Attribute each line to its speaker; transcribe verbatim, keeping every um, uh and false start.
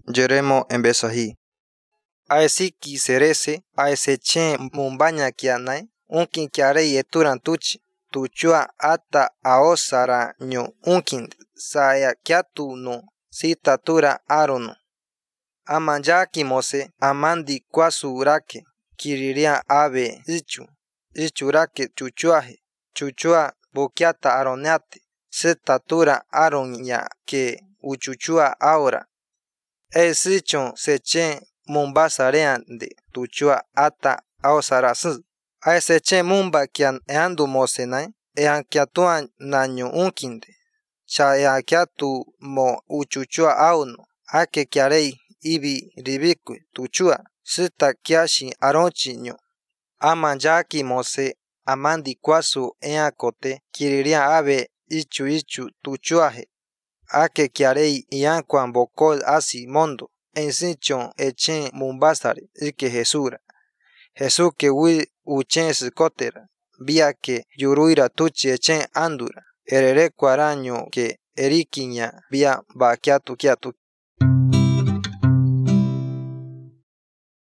Speaker 1: Yeremo embesahi. Aesi kiserese, aese chen mumbaña kianai, unkin kiare yeturan tuchi, tuchua ata aosara nyo unkin, saya kiatu no, sitatura arono. Amanjaki mose, amandi kwasu rake, kiriria ave ichu, ichu rake chuchuaje, chuchua bokiata aroneate, sitatura aronya que uchuchua ahora. Esichon sechen mumbasarean de tuchua ata aosarasu. Aesechen mumba kian eandu mosenai, ean kiatuan nanyo unkinde. Cha ea kiatu mo uchuchua auno, ake kiarei ibi ribikui tuchua, sita kiashi aronchi nyo. Amanjaki mose, amandi kwasu ea kote, kiriria ave ichu ichu tuchuaje. Ake kiarei ianquan bokol asi mondo, ensichon echen mumbasare, ike jesura. Jesús que wi uchen sikotera, via que yuruira tuchi echen andura, erere cuaraño que erikiña via ba kiatu kiatu.